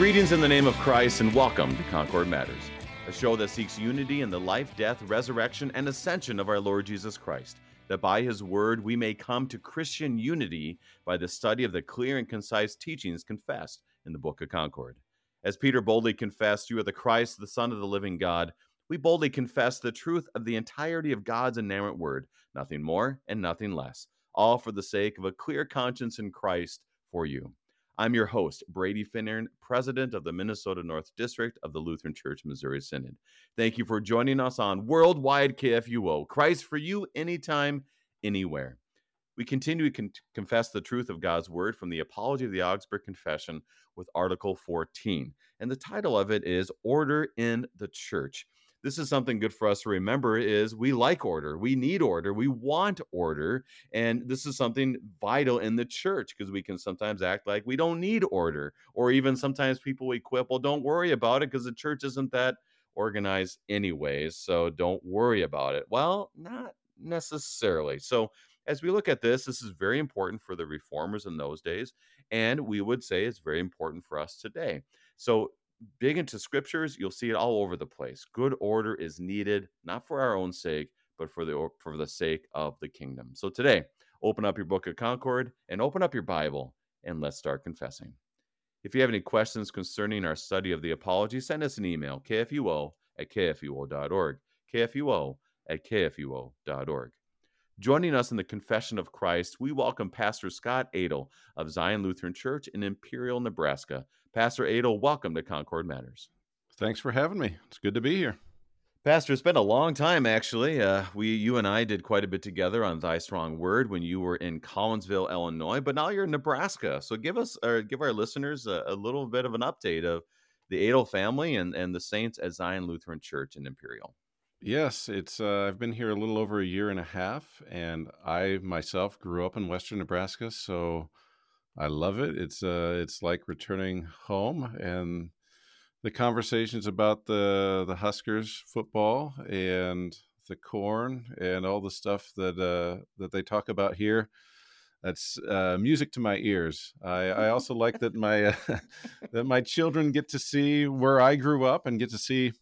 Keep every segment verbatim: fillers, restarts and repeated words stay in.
Greetings in the name of Christ and welcome to Concord Matters, a show that seeks unity in the life, death, resurrection, and ascension of our Lord Jesus Christ, that by his word we may come to Christian unity by the study of the clear and concise teachings confessed in the Book of Concord. As Peter boldly confessed, "You are the Christ, the Son of the living God," we boldly confess the truth of the entirety of God's inerrant word, nothing more and nothing less, all for the sake of a clear conscience in Christ for you. I'm your host, Brady Finnern, president of the Minnesota North District of the Lutheran Church Missouri Synod. Thank you for joining us on Worldwide K F U O, Christ for you, anytime, anywhere. We continue to con- confess the truth of God's word from the Apology of the Augsburg Confession with Article fourteen. And the title of it is Order in the Church. This is something good for us to remember is we like order. We need order. We want order. And this is something vital in the church because we can sometimes act like we don't need order. Or even sometimes people equip, well, don't worry about it because the church isn't that organized anyways. So don't worry about it. Well, not necessarily. So as we look at this, this is very important for the reformers in those days. And we would say it's very important for us today. So dig into scriptures, you'll see it all over the place. Good order is needed, not for our own sake, but for the for the sake of the kingdom. So today, open up your Book of Concord and open up your Bible, and let's start confessing. If you have any questions concerning our study of the Apology, send us an email, k f u o at k f u o dot org, k f u o at k f u o dot org. Joining us in the Confession of Christ, we welcome Pastor Scott Adel of Zion Lutheran Church in Imperial, Nebraska. Pastor Adel, welcome to Concord Matters. Thanks for having me. It's good to be here. Pastor, it's been a long time, actually. Uh, we, you and I did quite a bit together on Thy Strong Word when you were in Collinsville, Illinois, but now you're in Nebraska. So give us, or give our listeners a, a little bit of an update of the Adel family and, and the saints at Zion Lutheran Church in Imperial. Yes, it's. Uh, I've been here a little over a year and a half, and I myself grew up in Western Nebraska, so I love it. It's uh, it's like returning home, and the conversations about the the Huskers football and the corn and all the stuff that uh, that they talk about here. That's uh, music to my ears. I, I also like that my uh, that my children get to see where I grew up and get to see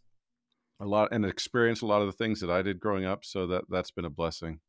a lot and experience a lot of the things that I did growing up. So that that's been a blessing.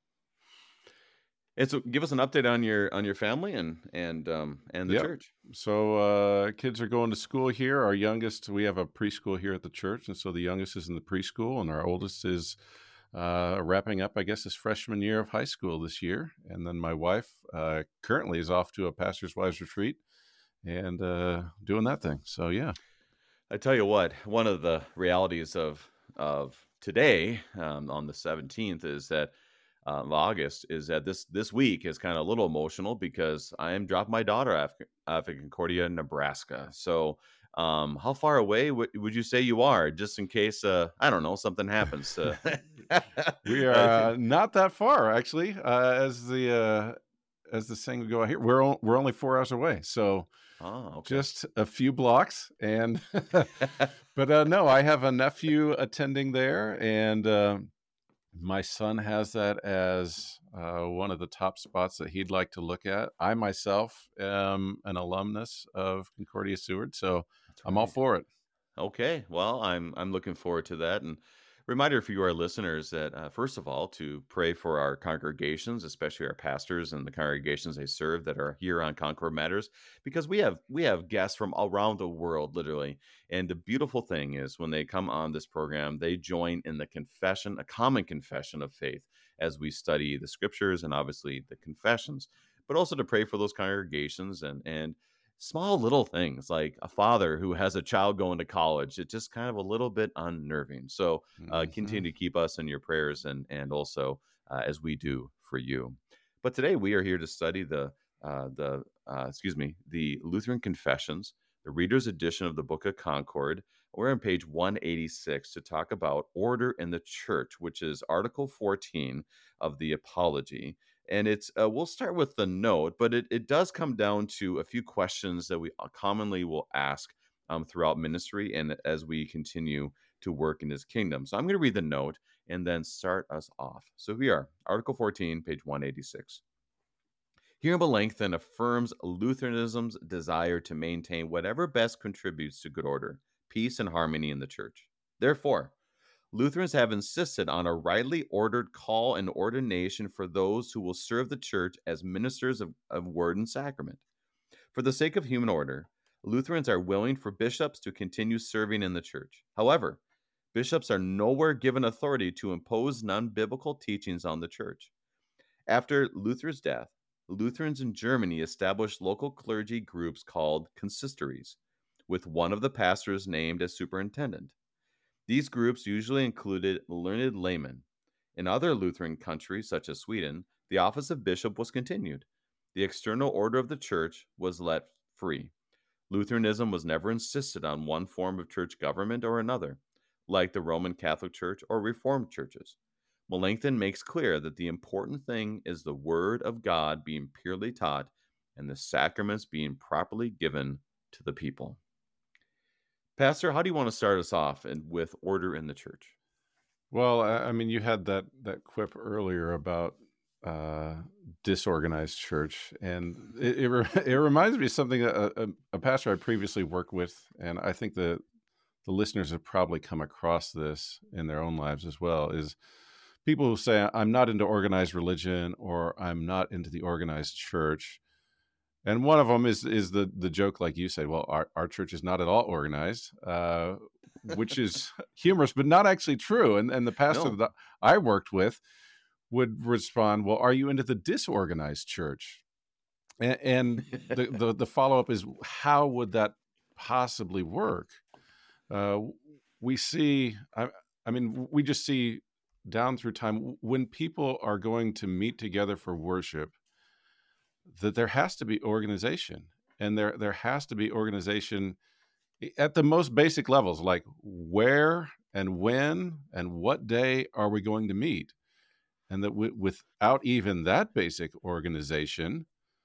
And so give us an update on your on your family and and um, and the Yep. church. So uh, kids are going to school here. Our youngest, we have a preschool here at the church, and so the youngest is in the preschool, and our oldest is uh, wrapping up, I guess, his freshman year of high school this year. And then my wife uh, currently is off to a pastor's wives retreat and uh, doing that thing. So yeah. I tell you what, one of the realities of of today um, on the seventeenth is that um, of August is that this this week is kind of a little emotional because I am dropping my daughter off, off at Concordia, Nebraska. So, um, how far away w- would you say you are, just in case uh, I don't know something happens? To We are uh, not that far, actually. Uh, as the uh, as the saying would go out here, we're o- we're only four hours away, so oh, okay. just a few blocks. And but uh, no, I have a nephew attending there, and uh, my son has that as uh, one of the top spots that he'd like to look at. I myself am an alumnus of Concordia Seward, so That's I'm all right. for it. Okay, well, I'm I'm looking forward to that. And reminder for you, our listeners, that uh, first of all, to pray for our congregations, especially our pastors and the congregations they serve that are here on Concord Matters, because we have we have guests from around the world, literally. And the beautiful thing is, when they come on this program, they join in the confession, a common confession of faith, as we study the scriptures and obviously the confessions, but also to pray for those congregations and and small little things like a father who has a child going to college. It's just kind of a little bit unnerving. So uh, Hmm. continue to keep us in your prayers and and also uh, as we do for you. But today we are here to study the uh, the uh, excuse me the Lutheran Confessions, the Reader's Edition of the Book of Concord. We're on page one eighty-six to talk about order in the church, which is Article fourteen of the Apology. And it's uh, we'll start with the note, but it, it does come down to a few questions that we uh, commonly will ask um, throughout ministry and as we continue to work in his kingdom. So I'm going to read the note and then start us off. So here we are, Article fourteen, page one eighty-six. Here, Melanchthon affirms Lutheranism's desire to maintain whatever best contributes to good order, peace, and harmony in the church. Therefore, Lutherans have insisted on a rightly ordered call and ordination for those who will serve the church as ministers of, of word and sacrament. For the sake of human order, Lutherans are willing for bishops to continue serving in the church. However, bishops are nowhere given authority to impose non-biblical teachings on the church. After Luther's death, Lutherans in Germany established local clergy groups called consistories, with one of the pastors named as superintendent. These groups usually included learned laymen. In other Lutheran countries, such as Sweden, the office of bishop was continued. The external order of the church was let free. Lutheranism was never insisted on one form of church government or another, like the Roman Catholic Church or Reformed churches. Melanchthon makes clear that the important thing is the Word of God being purely taught and the sacraments being properly given to the people. Pastor, how do you want to start us off and with order in the church? Well, I I mean, you had that that quip earlier about uh, disorganized church, and it it, re- it reminds me of something that a, a, a pastor I previously worked with, and I think the the listeners have probably come across this in their own lives as well. Is people who say, "I'm not into organized religion," or "I'm not into the organized church." And one of them is is the the joke, like you said. Well, our our church is not at all organized, uh, which is humorous, but not actually true. And and the pastor No. that I worked with would respond, "Well, are you into the disorganized church?" And, and the the, the follow up is, how would that possibly work? Uh, we see, I, I mean, we just see down through time when people are going to meet together for worship, that there has to be organization, and there there has to be organization at the most basic levels, like where and when and what day are we going to meet, and that w- without even that basic organization,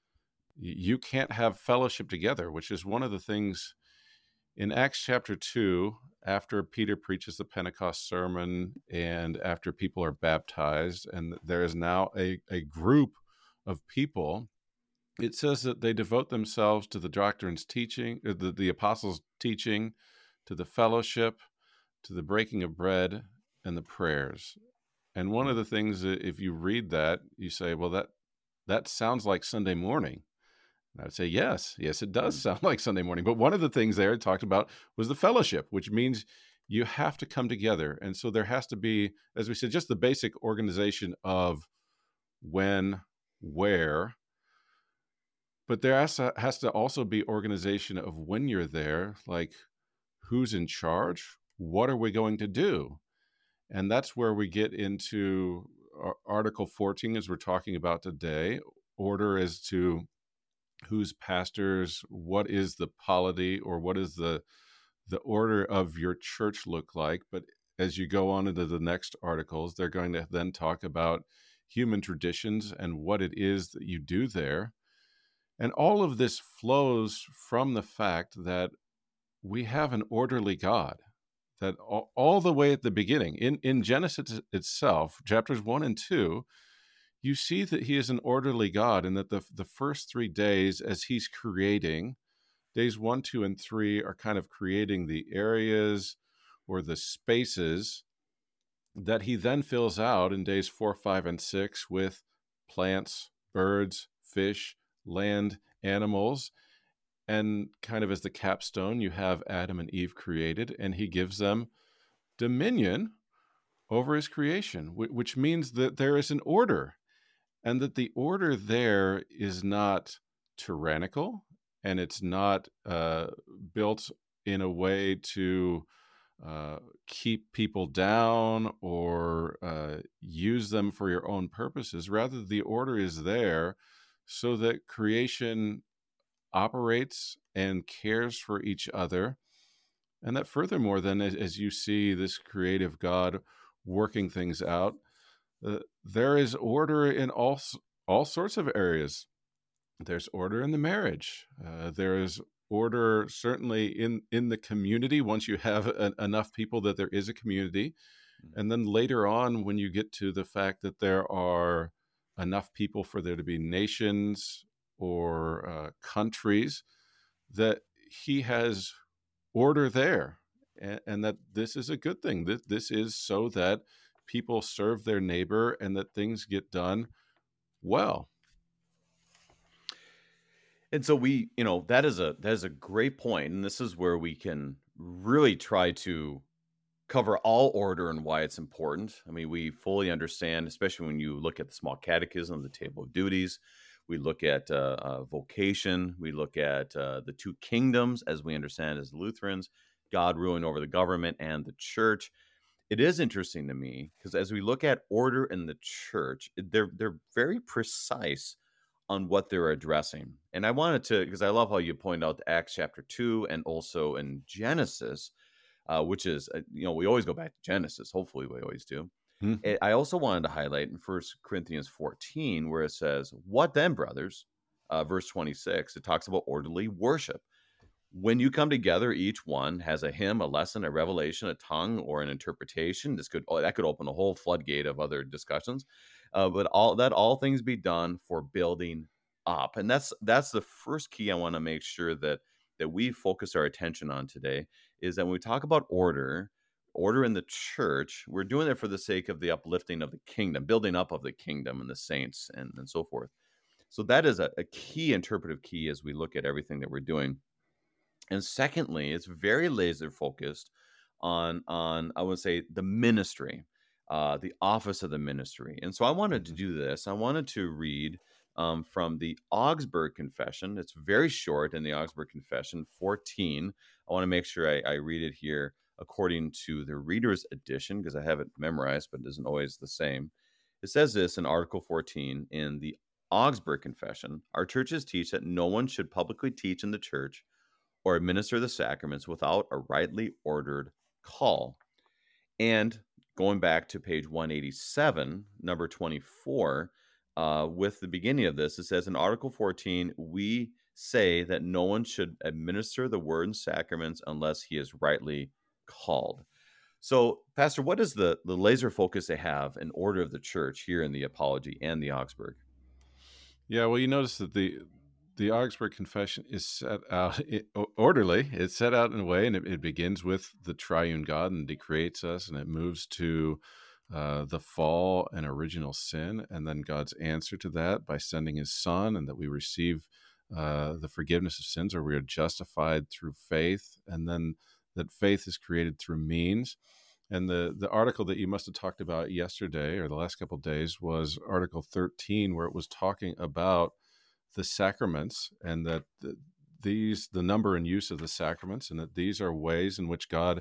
y- you can't have fellowship together, which is one of the things in Acts chapter two, after Peter preaches the Pentecost sermon and after people are baptized, and there is now a, a group of people. It says that they devote themselves to the doctrine's teaching, uh, the, the apostles' teaching, to the fellowship, to the breaking of bread, and the prayers. And one of the things that if you read that, you say, well, that that sounds like Sunday morning. And I would say, yes, yes, it does sound like Sunday morning. But one of the things there it talked about was the fellowship, which means you have to come together. And so there has to be, as we said, just the basic organization of when, where, but there has to, has to also be organization of when you're there, like who's in charge, what are we going to do? And that's where we get into Article fourteen, as we're talking about today, order as to who's pastors, what is the polity, or what is the the order of your church look like. But as you go on into the next articles, they're going to then talk about human traditions and what it is that you do there. And all of this flows from the fact that we have an orderly God, that all, all the way at the beginning, in, in Genesis itself, chapters one and two, you see that he is an orderly God, and that the, the first three days as he's creating, days one, two, and three are kind of creating the areas or the spaces that he then fills out in days four, five, and six with plants, birds, fish, land, animals. And kind of as the capstone, you have Adam and Eve created, and he gives them dominion over his creation, which means that there is an order, and that the order there is not tyrannical, and it's not uh, built in a way to uh, keep people down or uh, use them for your own purposes. Rather, the order is there so that creation operates and cares for each other. And that furthermore, then, as, as you see this creative God working things out, uh, there is order in all, all sorts of areas. There's order in the marriage. Uh, there is order certainly in, in the community once you have an, enough people that there is a community. And then later on, when you get to the fact that there are enough people for there to be nations or uh, countries, that he has order there, and, and that this is a good thing. This, this is so that people serve their neighbor and that things get done well. And so we, you know, that is a that is a great point, and this is where we can really try to cover all order and why it's important. I mean, we fully understand, especially when you look at the small catechism, the table of duties. We look at uh, uh, vocation. We look at uh, the two kingdoms, as we understand as Lutherans, God ruling over the government and the church. It is interesting to me because as we look at order in the church, they're they're very precise on what they're addressing. And I wanted to, because I love how you point out Acts chapter two and also in Genesis, uh, which is, uh, you know, we always go back to Genesis. Hopefully, we always do. Mhm. Eh, I also wanted to highlight in First Corinthians fourteen, where it says, "What then, brothers?" Uh, verse twenty-six, it talks about orderly worship. When you come together, each one has a hymn, a lesson, a revelation, a tongue, or an interpretation. This could oh, that could open a whole floodgate of other discussions. Uh, but all that all things be done for building up, and that's that's the first key I want to make sure that that we focus our attention on today. Is that when we talk about order, order in the church, we're doing it for the sake of the uplifting of the kingdom, building up of the kingdom and the saints, and and so forth. So that is a, a key interpretive key as we look at everything that we're doing. And secondly, it's very laser focused on on I would say the ministry, uh, the office of the ministry. And so I wanted to Mhm. do this. I wanted to read um, from the Augsburg Confession. It's very short in the Augsburg Confession, fourteen. I want to make sure I, I read it here according to the Reader's Edition because I have it memorized, but it isn't always the same. It says this in Article fourteen in the Augsburg Confession: Our churches teach that no one should publicly teach in the church or administer the sacraments without a rightly ordered call. And going back to page one eighty-seven, number twenty-four, uh, with the beginning of this, it says in Article fourteen, we say that no one should administer the word and sacraments unless he is rightly called. So, Pastor, what is the, the laser focus they have in order of the church here in the Apology and the Augsburg? Yeah, well, you notice that the the Augsburg Confession is set out i- o- orderly. It's set out in a way, and it, it begins with the triune God, and He creates us, and it moves to uh, the fall and original sin, and then God's answer to that by sending His Son, and that we receive uh, the forgiveness of sins, or we are justified through faith, and then that faith is created through means. And the the article that you must have talked about yesterday or the last couple of days was Article thirteen, where it was talking about the sacraments, and that the, these the number and use of the sacraments, and that these are ways in which God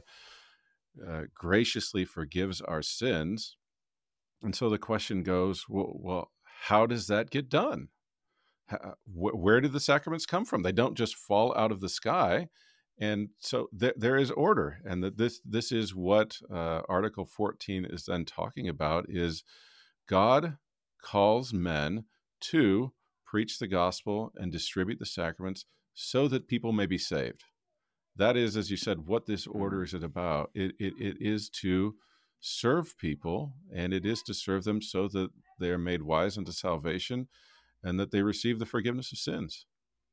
uh, graciously forgives our sins. And so the question goes, well, well how does that get done? How, wh- where do the sacraments come from? They don't just fall out of the sky. And so th- there is order, and that this this is what uh, Article fourteen is then talking about: is God calls men to preach the gospel and distribute the sacraments so that people may be saved. That is, as you said, what this order Mhm. is it about. It, it, it is to serve people, and it is to serve them so that they are made wise unto salvation and that they receive the forgiveness of sins.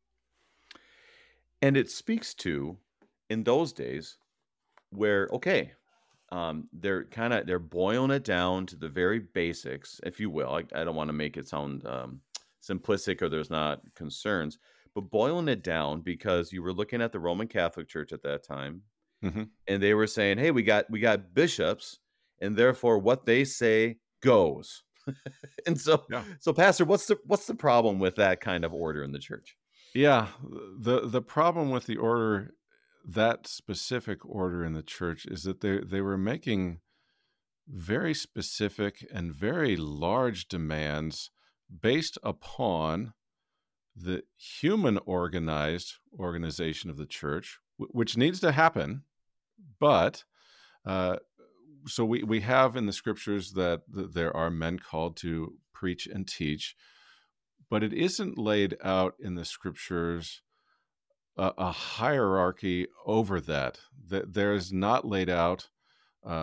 And it speaks to, in those days, where, okay, um, they're kind of they're boiling it down to the very basics, if you will. I, I don't want to make it sound um, simplistic or there's not concerns, but boiling it down because you were looking at the Roman Catholic Church at that time, Hmm. and they were saying, "Hey, we got we got bishops, and therefore what they say goes." And so, Yeah. so Pastor, what's the what's the problem with that kind of order in the church? Yeah. The, the problem with the order, that specific order in the church, is that they, they were making very specific and very large demands based upon the human organized organization of the church, wh- which needs to happen. But uh, so we, we have in the scriptures that th- there are men called to preach and teach, but it isn't laid out in the scriptures a, a hierarchy over that. That there's not laid out uh,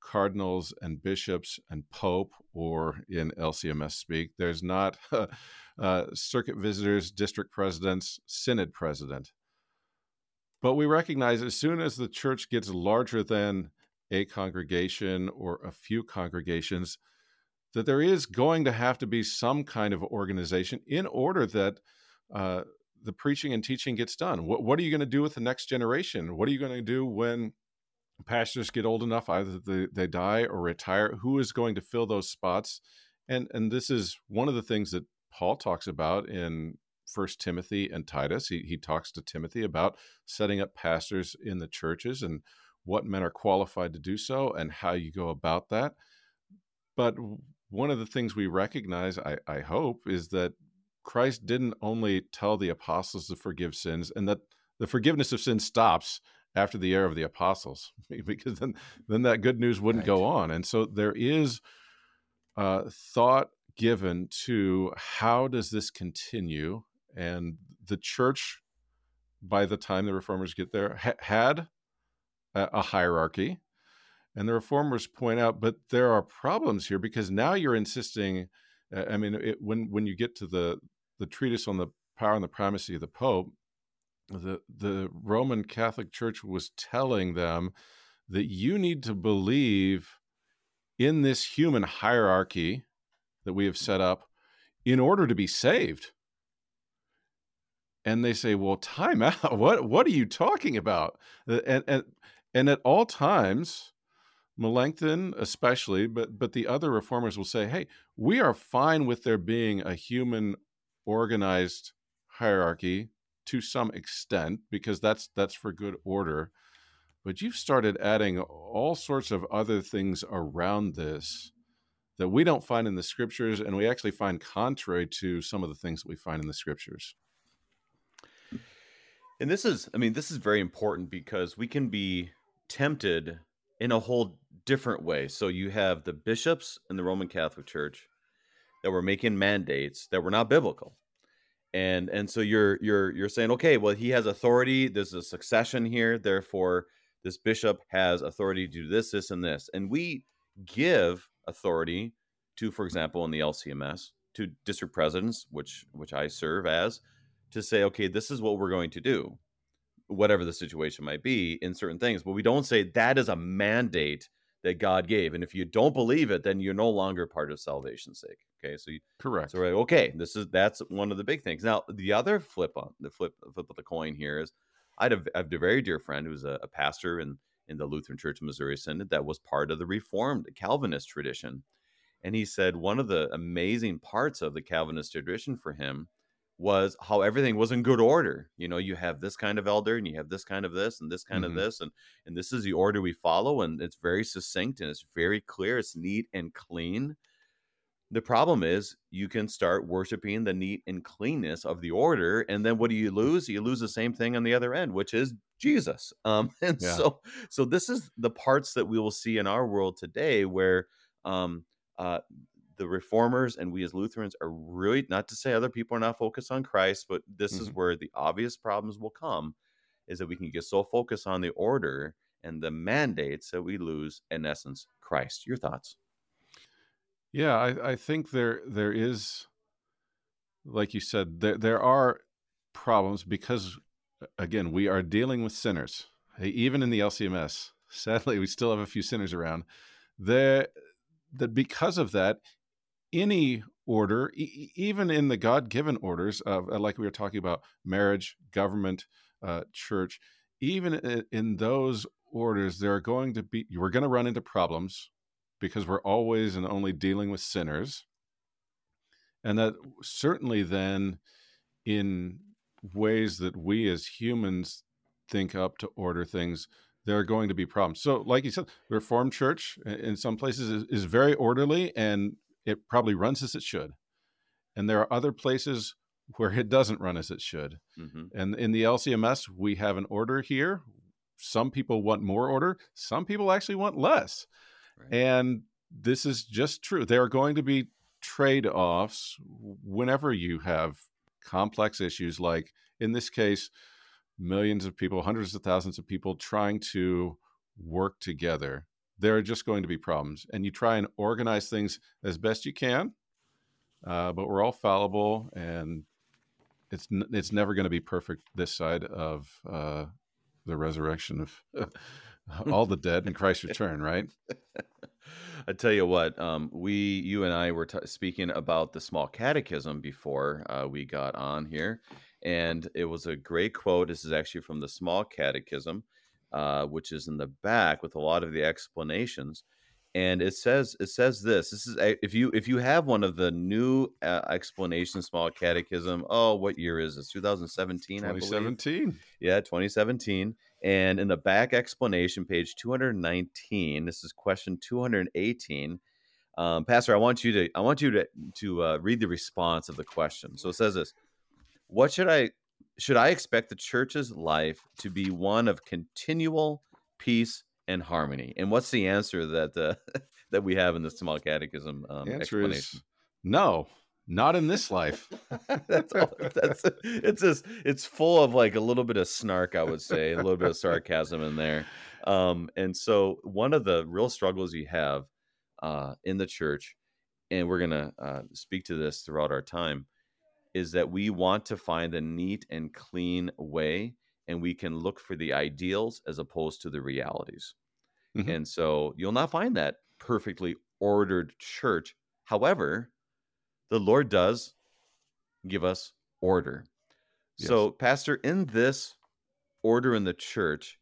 cardinals and bishops and pope, or in L C M S speak, there's not uh, uh, circuit visitors, district presidents, synod president. But we recognize as soon as the church gets larger than a congregation or a few congregations, that there is going to have to be some kind of organization in order that uh, the preaching and teaching gets done. What, what are you going to do with the next generation? What are you going to do when pastors get old enough, either they, they die or retire? Who is going to fill those spots? And, and this is one of the things that Paul talks about in First Timothy and Titus. He, he talks to Timothy about setting up pastors in the churches and what men are qualified to do so and how you go about that. But one of the things we recognize, I, I hope, is that Christ didn't only tell the apostles to forgive sins, and that the forgiveness of sins stops after the era of the apostles, because then, then that good news wouldn't Right. go on. And so there is uh, thought given to how does this continue? And the church, by the time the reformers get there, ha- had a, a hierarchy. And the reformers point out, but there are problems here because now you're insisting. Uh, I mean, it, when when you get to the the treatise on the power and the primacy of the Pope, the the Roman Catholic Church was telling them that you need to believe in this human hierarchy that we have set up in order to be saved. And they say, well, time out. What what are you talking about? And and and at all times, Melanchthon especially, but but the other reformers will say, hey, we are fine with there being a human organized hierarchy to some extent, because that's that's for good order. But you've started adding all sorts of other things around this that we don't find in the scriptures, and we actually find contrary to some of the things that we find in the scriptures. And this is, I mean, this is very important because we can be tempted in a whole different way. So you have the bishops in the Roman Catholic Church that were making mandates that were not biblical. And and so you're you're you're saying, okay, well, he has authority, there's a succession here, therefore this bishop has authority to do this, this, and this. And we give authority to, for example, in the L C M S, to district presidents, which which I serve as, to say, okay, this is what we're going to do, whatever the situation might be in certain things. But we don't say that is a mandate that God gave. And if you don't believe it, then you're no longer part of salvation's sake. Okay. So, you, Correct. so we're like, okay, this is, that's one of the big things. Now, the other flip on the flip, flip of the coin here is I had a, I have a very dear friend who's a, a pastor in, in the Lutheran Church of Missouri Synod that was part of the Reformed Calvinist tradition. And he said one of the amazing parts of the Calvinist tradition for him was how everything was in good order. You know, you have this kind of elder and you have this kind of this and this kind Mm-hmm. of this. And, and this is the order we follow. And it's very succinct and it's very clear. It's neat and clean. The problem is you can start worshiping the neat and cleanness of the order. And then what do you lose? You lose the same thing on the other end, which is Jesus. Um, and Yeah. so, so this is the parts that we will see in our world today where, um, uh, the reformers and we as Lutherans are really, not to say other people are not focused on Christ, but this Mm-hmm. is where the obvious problems will come, is that we can get so focused on the order and the mandates that we lose, in essence, Christ. Your thoughts? Yeah, I, I think there there is, like you said, there there are problems because, again, we are dealing with sinners. Hey, even in the L C M S, sadly, we still have a few sinners around. There, that because of that, any order, e- even in the God-given orders of, like we were talking about, marriage, government, uh, church, even in, in those orders, there are going to be, we're going to run into problems because we're always and only dealing with sinners. And that certainly then in ways that we as humans think up to order things, there are going to be problems. So like you said, the Reformed Church in some places is, is very orderly and it probably runs as it should. And there are other places where it doesn't run as it should. Mm-hmm. And in the L C M S, we have an order here. Some people want more order. Some people actually want less. Right. And this is just true. There are going to be trade-offs whenever you have complex issues, like in this case, millions of people, hundreds of thousands of people trying to work together. there are just going to be problems. And you try and organize things as best you can, uh, but we're all fallible, and it's n- it's never going to be perfect this side of uh, the resurrection of all the dead and Christ's return, right? I tell you what, um, we, you and I were t- speaking about the small catechism before uh, we got on here, and it was a great quote. This is actually from the small catechism, uh, which is in the back with a lot of the explanations. And it says it says this. This is a- if you if you have one of the new uh, explanation small catechism. Oh, what year is this? twenty seventeen, I believe. twenty seventeen. Yeah, twenty seventeen. And in the back explanation, page two hundred nineteen, this is question two hundred eighteen. Um, Pastor, I want you to I want you to to uh, read the response of the question. So it says this: What should I should I expect the church's life to be one of continual peace and harmony? And what's the answer that uh, that we have in the small catechism um, Answer is explanation? no, not in this life. That's all. That's it's just it's full of like a little bit of snark, I would say, a little bit of sarcasm in there. Um, and so one of the real struggles you have uh, in the church, and we're gonna uh, speak to this throughout our time, is that we want to find a neat and clean way, and we can look for the ideals as opposed to the realities. Mhm. And so you'll not find that perfectly ordered church. However, the Lord does give us order. Yes. So, Pastor, in this order in the church,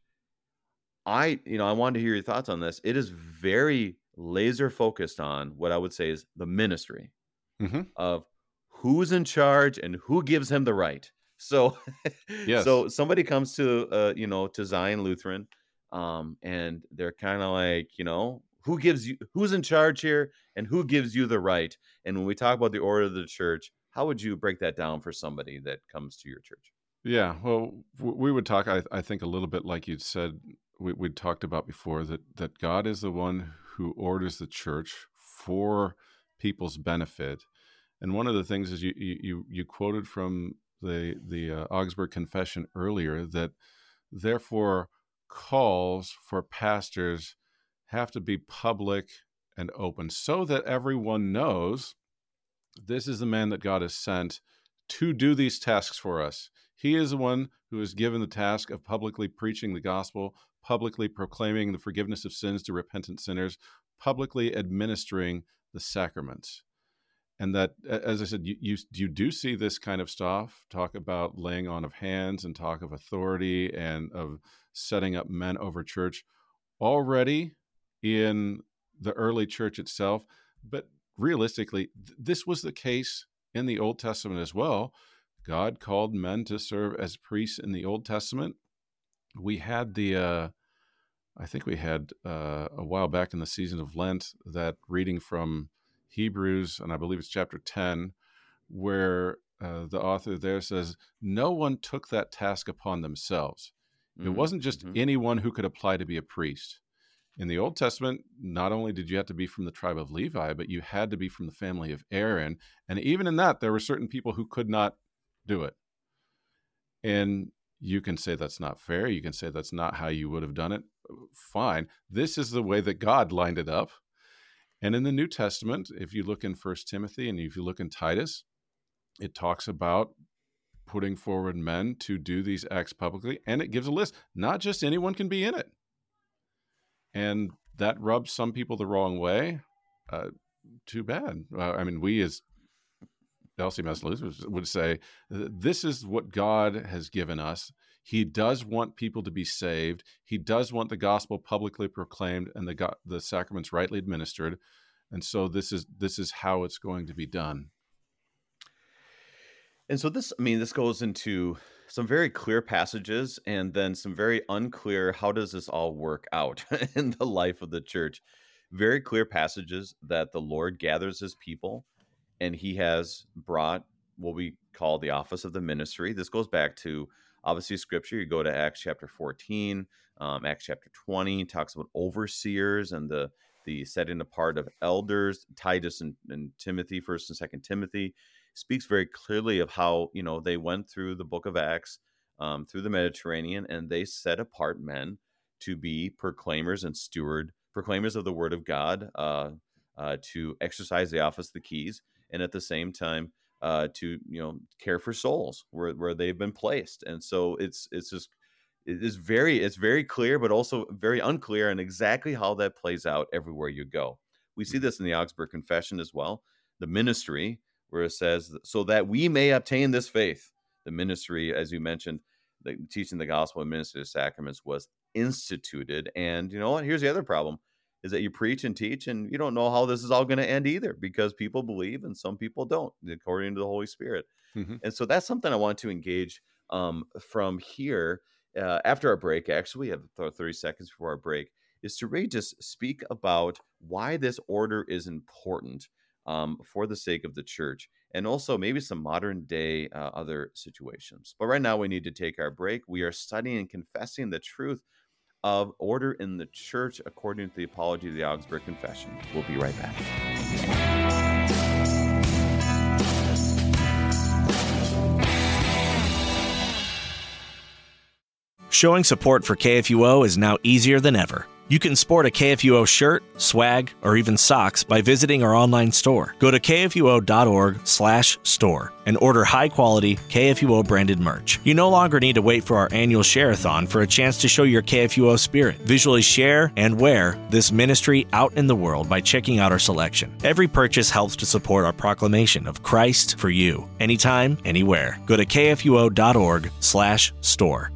I, you know, I wanted to hear your thoughts on this. It is very laser focused on what I would say is the ministry Hmm. of who's in charge and who gives him the right. So, Yes. so somebody comes to, uh, you know, to Zion Lutheran, um, and they're kind of like, you know, who gives you, who's in charge here, and who gives you the right? And when we talk about the order of the church, how would you break that down for somebody that comes to your church? Yeah. Well, w- we would talk, I, I think, a little bit like you'd said, we, we'd talked about before, that, that God is the one who orders the church for people's benefit. And one of the things is you, you, you you quoted from the, the uh, Augsburg Confession earlier that therefore calls for pastors have to be public and open so that everyone knows this is the man that God has sent to do these tasks for us. He is the one who is given the task of publicly preaching the gospel, publicly proclaiming the forgiveness of sins to repentant sinners, publicly administering the sacraments. And that, as I said, you, you you do see this kind of stuff, talk about laying on of hands and talk of authority and of setting up men over church already in the early church itself. But realistically, th- this was the case in the Old Testament as well. God called men to serve as priests in the Old Testament. We had the, uh, I think we had uh, a while back in the season of Lent that reading from Hebrews, and I believe it's chapter ten, where uh, the author there says, no one took that task upon themselves. It wasn't just Mm-hmm. anyone who could apply to be a priest. In the Old Testament, not only did you have to be from the tribe of Levi, but you had to be from the family of Aaron. And even in that, there were certain people who could not do it. And you can say that's not fair. You can say that's not how you would have done it. Fine. This is the way that God lined it up. And in the New Testament, if you look in First Timothy and if you look in Titus, it talks about putting forward men to do these acts publicly, and it gives a list. Not just anyone can be in it. And that rubs some people the wrong way. Uh, too bad. Uh, I mean, we as L C M S Lutherans would say, this is what God has given us. He does want people to be saved. He does want the gospel publicly proclaimed and the go- the sacraments rightly administered. And so this is this is how it's going to be done. And so this, I mean, this goes into some very clear passages and then some very unclear, how does this all work out in the life of the church? Very clear passages that the Lord gathers his people and he has brought what we call the office of the ministry. This goes back to obviously scripture. You go to Acts chapter fourteen, um, Acts chapter twenty, talks about overseers and the the setting apart of elders. Titus and, and Timothy, first and second Timothy, speaks very clearly of how, you know, they went through the book of Acts, um, through the Mediterranean, and they set apart men to be proclaimers and steward proclaimers of the word of God, uh, uh, to exercise the office of the keys, and at the same time uh, to you know care for souls where where they've been placed. And so it's it's just it is very it's very clear, but also very unclear on exactly how that plays out everywhere you go. We see Mhm. this in the Augsburg Confession as well, the ministry, where it says, "So that we may obtain this faith." The ministry, as you mentioned, the teaching the gospel and ministry of sacraments was instituted. And you know what? Here's the other problem: is that you preach and teach, and you don't know how this is all going to end either, because people believe and some people don't, according to the Holy Spirit. Mhm. And so that's something I want to engage um, from here uh, after our break. Actually, we have th- thirty seconds before our break, is to really just speak about why this order is important um, for the sake of the church, and also maybe some modern day uh, other situations. But right now, we need to take our break. We are studying and confessing the truth of order in the church according to the Apology of the Augsburg Confession. We'll be right back. Showing support for K F U O is now easier than ever. You can sport a K F U O shirt, swag, or even socks by visiting our online store. Go to k f u o dot org slash store and order high-quality K F U O branded merch. You no longer need to wait for our annual share-a-thon for a chance to show your K F U O spirit. Visually share and wear this ministry out in the world by checking out our selection. Every purchase helps to support our proclamation of Christ for you, anytime, anywhere. Go to k f u o dot org slash store.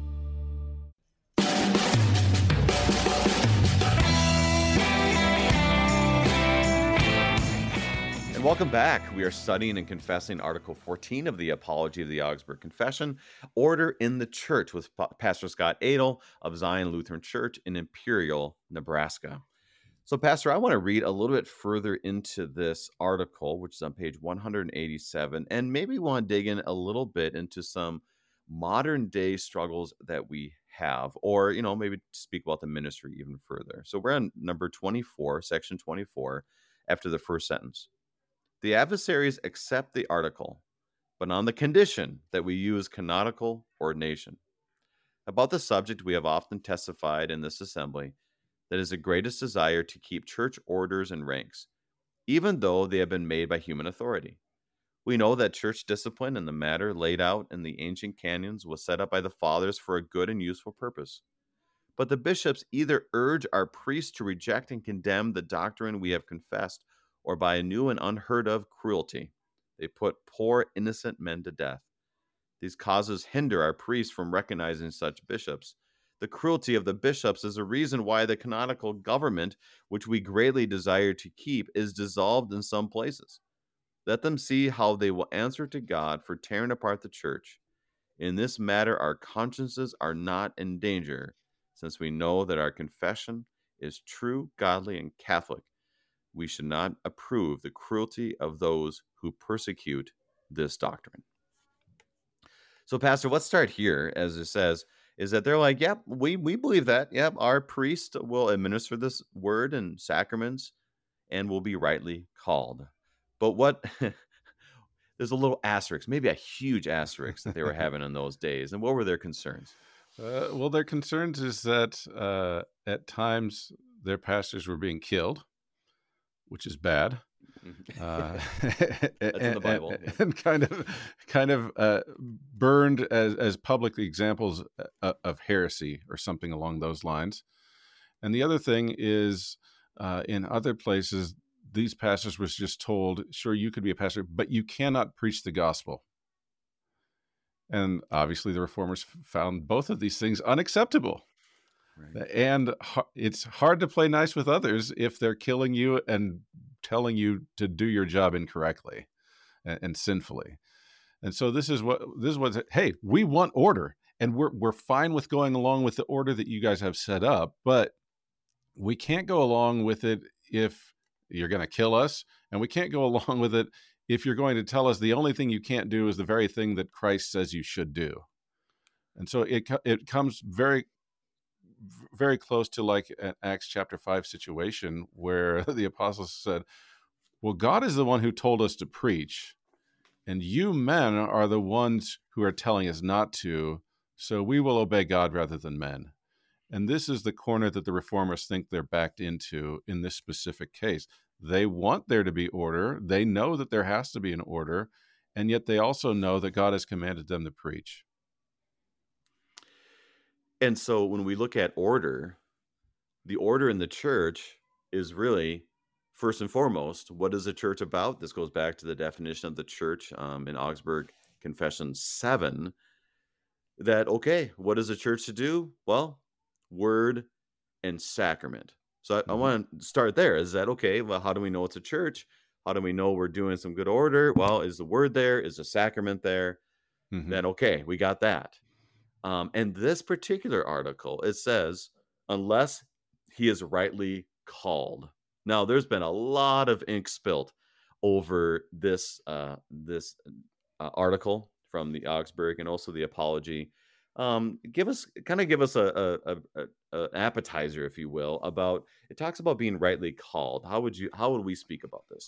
Welcome back. We are studying and confessing Article fourteen of the Apology of the Augsburg Confession, Order in the Church, with Pa- Pastor Scott Adel of Zion Lutheran Church in Imperial, Nebraska. So, Pastor, I want to read a little bit further into this article, which is on page one hundred eighty-seven, and maybe want to dig in a little bit into some modern day struggles that we have, or, you know, maybe speak about the ministry even further. So, we're on number twenty-four, section twenty-four, after the first sentence. The adversaries accept the article, but on the condition that we use canonical ordination. About the subject, we have often testified in this assembly that it is the greatest desire to keep church orders and ranks, even though they have been made by human authority. We know that church discipline in the matter laid out in the ancient canons was set up by the fathers for a good and useful purpose. But the bishops either urge our priests to reject and condemn the doctrine we have confessed, or by a new and unheard of cruelty, they put poor innocent men to death. These causes hinder our priests from recognizing such bishops. The cruelty of the bishops is a reason why the canonical government, which we greatly desire to keep, is dissolved in some places. Let them see how they will answer to God for tearing apart the church. In this matter, our consciences are not in danger, since we know that our confession is true, godly, and Catholic. We should not approve the cruelty of those who persecute this doctrine. So, Pastor, let's start here. As it says, is that they're like, yep, we, we believe that. Yep, our priest will administer this word and sacraments and will be rightly called. But what, there's a little asterisk, maybe a huge asterisk that they were having in those days. And what were their concerns? Uh, well, their concerns is that uh, at times their pastors were being killed, which is bad. Uh, That's in the Bible. and, Yeah. and kind of, kind of uh, burned as as public examples of, of heresy or something along those lines. And the other thing is, uh, in other places, these pastors was just told, "Sure, you could be a pastor, but you cannot preach the gospel." And obviously, the reformers found both of these things unacceptable. Right. And it's hard to play nice with others if they're killing you and telling you to do your job incorrectly and, and sinfully. And so this is what this is what hey, we want order, and we're we're fine with going along with the order that you guys have set up, but we can't go along with it if you're going to kill us, and we can't go along with it if you're going to tell us the only thing you can't do is the very thing that Christ says you should do. And so it it comes very very close to like an Acts chapter five situation where the apostles said, well, God is the one who told us to preach, and you men are the ones who are telling us not to, so we will obey God rather than men. And this is the corner that the reformers think they're backed into in this specific case. They want there to be order. They know that there has to be an order, and yet they also know that God has commanded them to preach. And so when we look at order, the order in the church is really, first and foremost, what is the church about? This goes back to the definition of the church um, in Augsburg Confession seven, that, okay, what is a church to do? Well, word and sacrament. So I, Mhm. I want to start there. Is that okay? Well, how do we know it's a church? How do we know we're doing some good order? Well, is the word there? Is the sacrament there? Mhm. Then, okay, we got that. Um, and this particular article, it says, unless he is rightly called. Now, there's been a lot of ink spilt over this uh, this uh, article from the Augsburg and also the Apology. Um, give us kind of give us a, a, a, a appetizer, if you will, about it. Talks about being rightly called. How would you? How would we speak about this?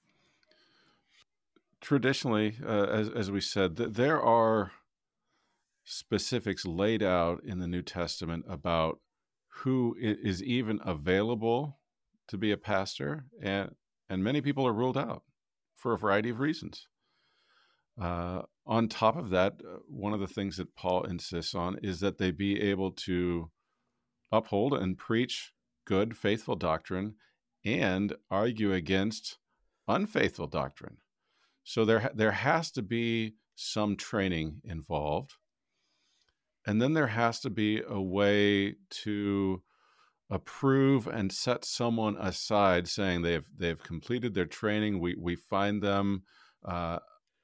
Traditionally, uh, as as we said, th- there are specifics laid out in the New Testament about who i- is even available to be a pastor, and and many people are ruled out for a variety of reasons. Uh, on top of that, uh, one of the things that Paul insists on is that they be able to uphold and preach good, faithful doctrine and argue against unfaithful doctrine. So there, ha- there has to be some training involved. And then there has to be a way to approve and set someone aside saying they've, they've completed their training. We, we find them uh,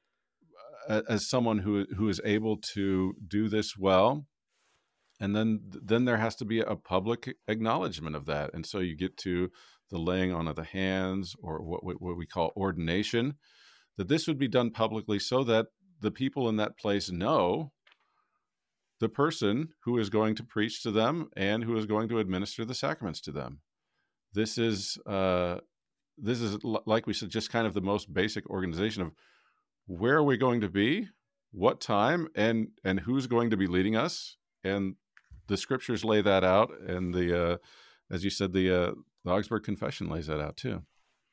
as someone who, who is able to do this well. And then then there has to be a public acknowledgement of that. And so you get to the laying on of the hands, or what, what we call ordination, that this would be done publicly so that the people in that place know the person who is going to preach to them and who is going to administer the sacraments to them. This is, uh, this is like we said, just kind of the most basic organization of where are we going to be, what time, and and who's going to be leading us. And the scriptures lay that out, and the uh, as you said, the, uh, the Augsburg Confession lays that out too.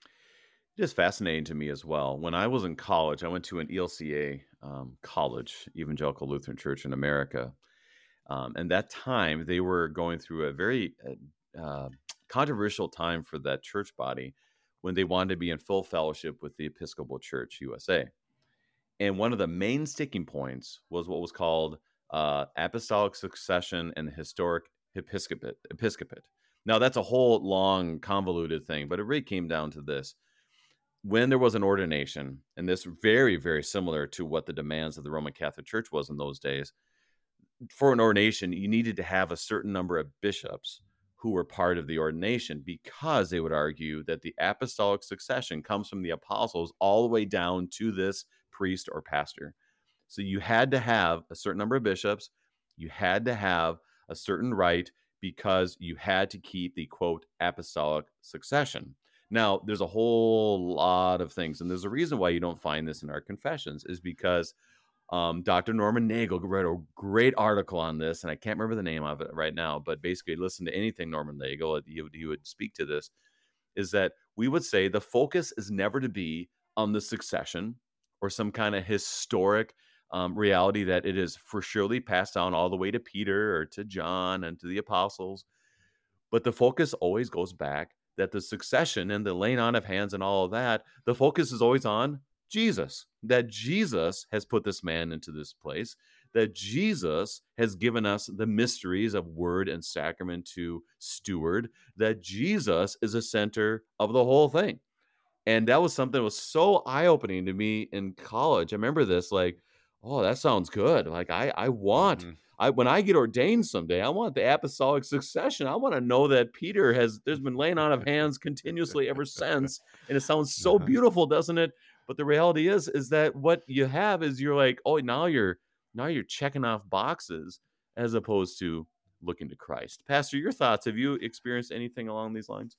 It is fascinating to me as well. When I was in college, I went to an E L C A um, college, Evangelical Lutheran Church in America. Um, and that time, they were going through a very uh, uh, controversial time for that church body when they wanted to be in full fellowship with the Episcopal Church U S A. And one of the main sticking points was what was called uh, apostolic succession and the historic episcopate. Episcopate. Now, that's a whole long, convoluted thing, but it really came down to this. When there was an ordination, and this very, very similar to what the demands of the Roman Catholic Church was in those days, for an ordination, you needed to have a certain number of bishops who were part of the ordination, because they would argue that the apostolic succession comes from the apostles all the way down to this priest or pastor. So you had to have a certain number of bishops, you had to have a certain rite, because you had to keep the quote apostolic succession. Now, there's a whole lot of things, and there's a reason why you don't find this in our confessions, is because um, Doctor Norman Nagel wrote a great article on this, and I can't remember the name of it right now, but basically, listen to anything Norman Nagel, he would, he would speak to this, is that we would say the focus is never to be on the succession or some kind of historic um, reality that it is for surely passed down all the way to Peter or to John and to the apostles. But the focus always goes back that the succession and the laying on of hands and all of that, the focus is always on Jesus, that Jesus has put this man into this place, that Jesus has given us the mysteries of word and sacrament to steward, that Jesus is the center of the whole thing. And that was something that was so eye-opening to me in college. I remember this, like, oh, that sounds good. Like, I, I want, Mm-hmm. I when I get ordained someday, I want the apostolic succession. I want to know that Peter has, there's been laying on of hands continuously ever since. And it sounds so Uh-huh. beautiful, doesn't it? But the reality is, is that what you have is you're like, oh, now you're, now you're checking off boxes as opposed to looking to Christ. Pastor, your thoughts? Have you experienced anything along these lines?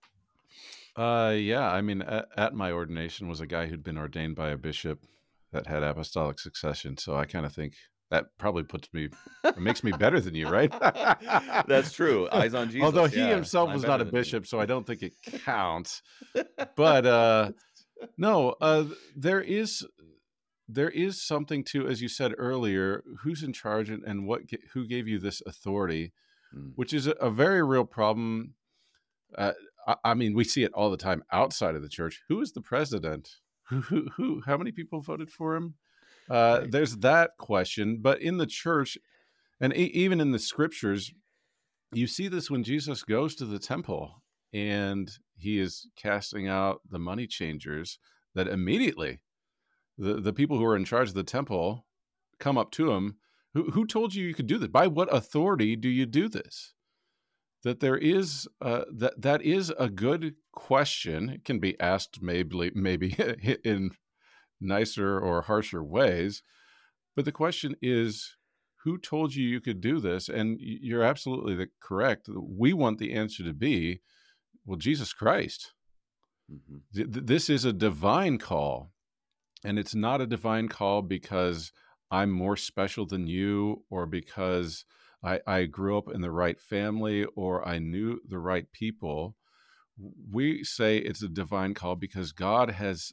Uh, yeah, I mean, at, at my ordination was a guy who'd been ordained by a bishop that had apostolic succession. So I kind of think That probably puts me, it makes me better than you, right? That's true. Eyes on Jesus. Although he Yeah, himself I'm was better not a than you. bishop, so I don't think it counts. But uh, no, uh, there is there is something to, as you said earlier, who's in charge and, and what ga- who gave you this authority, Mm, which is a, a very real problem. Uh, I, I mean, we see it all the time outside of the church. Who is the president? Who who who? How many people voted for him? Uh, right. there's that question, but in the church and e- even in the scriptures, you see this when Jesus goes to the temple and he is casting out the money changers, that immediately the, the people who are in charge of the temple come up to him. Who, who told you you could do this? By what authority do you do this? That there is uh, that that is a good question. It can be asked maybe maybe in nicer or harsher ways, but the question is, who told you you could do this? And you're absolutely the- correct. We want the answer to be, well, Jesus Christ. Mhm. Th- th- This is a divine call. And it's not a divine call because I'm more special than you, or because I, I grew up in the right family, or I knew the right people. We say it's a divine call because God has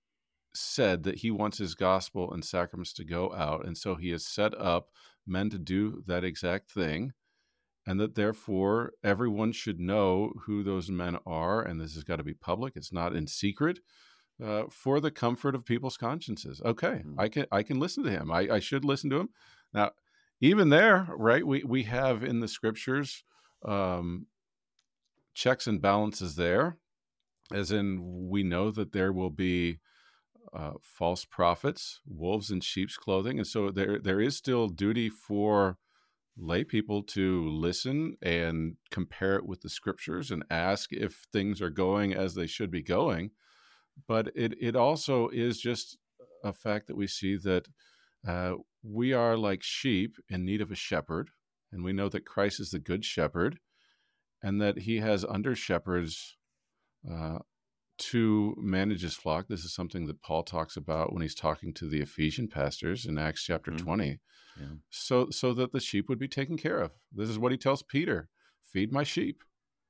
said that he wants his gospel and sacraments to go out. And so he has set up men to do that exact thing. And that therefore everyone should know who those men are. And this has got to be public. It's not in secret. Uh, for the comfort of people's consciences. Okay, Mm. I can I can listen to him. I, I should listen to him. Now, even there, right? We we have in the scriptures um, checks and balances there, as in we know that there will be uh, false prophets, wolves in sheep's clothing, and so there there is still duty for lay people to listen and compare it with the scriptures and ask if things are going as they should be going. But it, it also is just a fact that we see that uh, we are like sheep in need of a shepherd, and we know that Christ is the good shepherd, and that he has under shepherds uh, to manage his flock. This is something that Paul talks about when he's talking to the Ephesian pastors in Acts chapter Mhm. twenty. Yeah. So, so that the sheep would be taken care of. This is what he tells Peter: feed my sheep.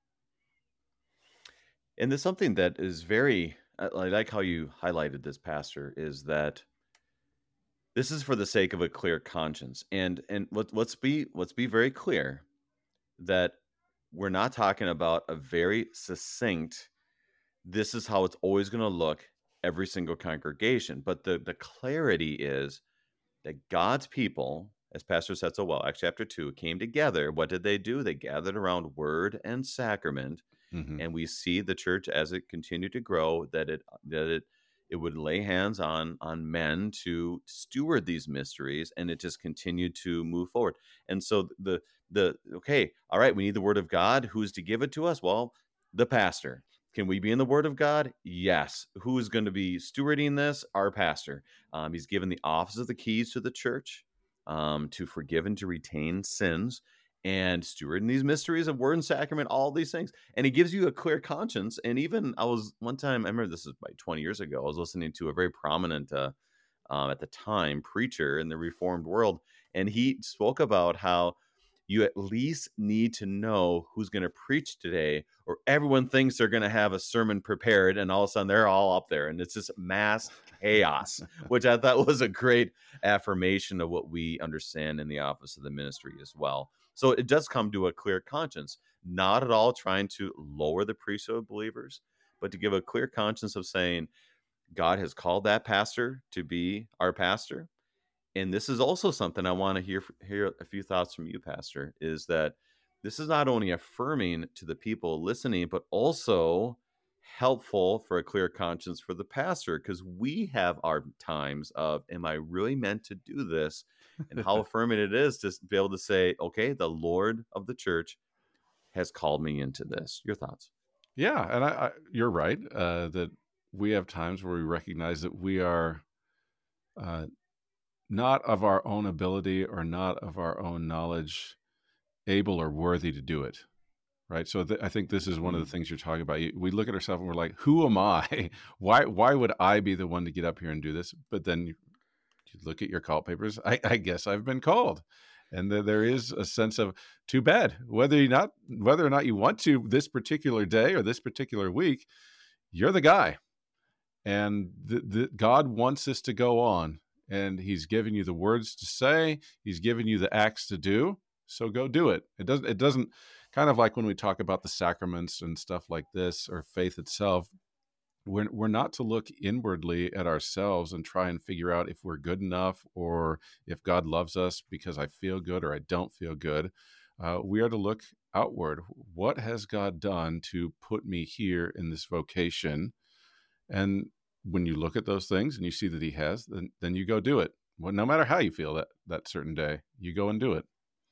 And there's something that is very, I I like how you highlighted this, Pastor, is that this is for the sake of a clear conscience. And and let, let's be let's be very clear that we're not talking about a very succinct, this is how it's always going to look every single congregation. But the the clarity is that God's people, as Pastor said so well, Acts chapter two, came together. What did they do? They gathered around word and sacrament. Mm-hmm. And we see the church as it continued to grow, that it that it it would lay hands on on men to steward these mysteries, and it just continued to move forward. And so the the okay, all right, we need the word of God. Who's to give it to us? Well, the pastor. Can we be in the word of God? Yes. Who is going to be stewarding this? Our pastor. Um, he's given the office of the keys to the church, um, to forgive and to retain sins, and stewarding these mysteries of word and sacrament, all these things. And he gives you a clear conscience. And even I was one time, I remember this is like twenty years ago, I was listening to a very prominent, uh, um, at the time, preacher in the Reformed world. And he spoke about how you at least need to know who's going to preach today, or everyone thinks they're going to have a sermon prepared, and all of a sudden they're all up there and it's just mass chaos, which I thought was a great affirmation of what we understand in the office of the ministry as well. So it does come to a clear conscience, not at all trying to lower the priesthood of believers, but to give a clear conscience of saying, God has called that pastor to be our pastor. And this is also something I want to hear hear a few thoughts from you, Pastor, is that this is not only affirming to the people listening, but also helpful for a clear conscience for the pastor, because we have our times of, am I really meant to do this? And how affirming it is to be able to say, okay, the Lord of the church has called me into this. Your thoughts? Yeah, and I, I you're right uh, that we have times where we recognize that we are uh, not of our own ability or not of our own knowledge able or worthy to do it, right? So th- I think this is one of the Mm. things you're talking about. You- We look at ourselves and we're like, "Who am I? why why would I be the one to get up here and do this?" But then you look at your call papers. I, I guess I've been called. And there, there is a sense of too bad, whether you not whether or not you want to this particular day or this particular week, you're the guy. And the, the, God wants this to go on, and he's given you the words to say. He's given you the acts to do. So go do it. It doesn't, it doesn't kind of like when we talk about the sacraments and stuff like this, or faith itself, we're, we're not to look inwardly at ourselves and try and figure out if we're good enough or if God loves us because I feel good or I don't feel good. Uh, we are to look outward. What has God done to put me here in this vocation? And when you look at those things and you see that he has, then, then you go do it. Well, no matter how you feel that, that certain day, you go and do it.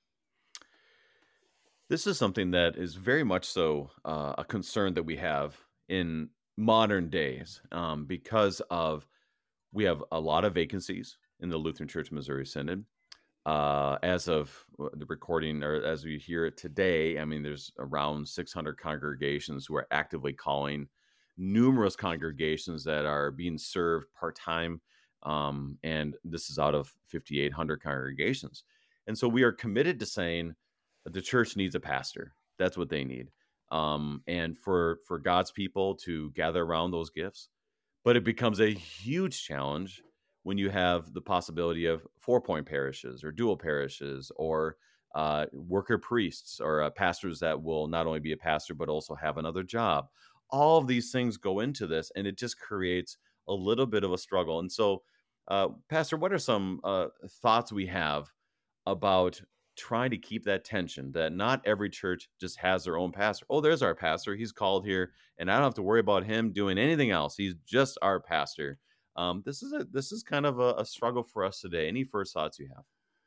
This is something that is very much so uh, a concern that we have in modern days um, because of we have a lot of vacancies in the Lutheran Church Missouri Synod. Uh, as of the recording, or as we hear it today, I mean, there's around six hundred congregations who are actively calling, numerous congregations that are being served part-time. Um, and this is out of fifty-eight hundred congregations. And so we are committed to saying that the church needs a pastor. That's what they need. Um, and for, for God's people to gather around those gifts. But it becomes a huge challenge when you have the possibility of four-point parishes or dual parishes or uh, worker priests or uh, pastors that will not only be a pastor, but also have another job. All of these things go into this, and it just creates a little bit of a struggle. And so, uh, Pastor, what are some uh, thoughts we have about trying to keep that tension that not every church just has their own pastor? Oh, there's our pastor. He's called here, and I don't have to worry about him doing anything else. He's just our pastor. Um, this is a this is kind of a, a struggle for us today. Any first thoughts you have?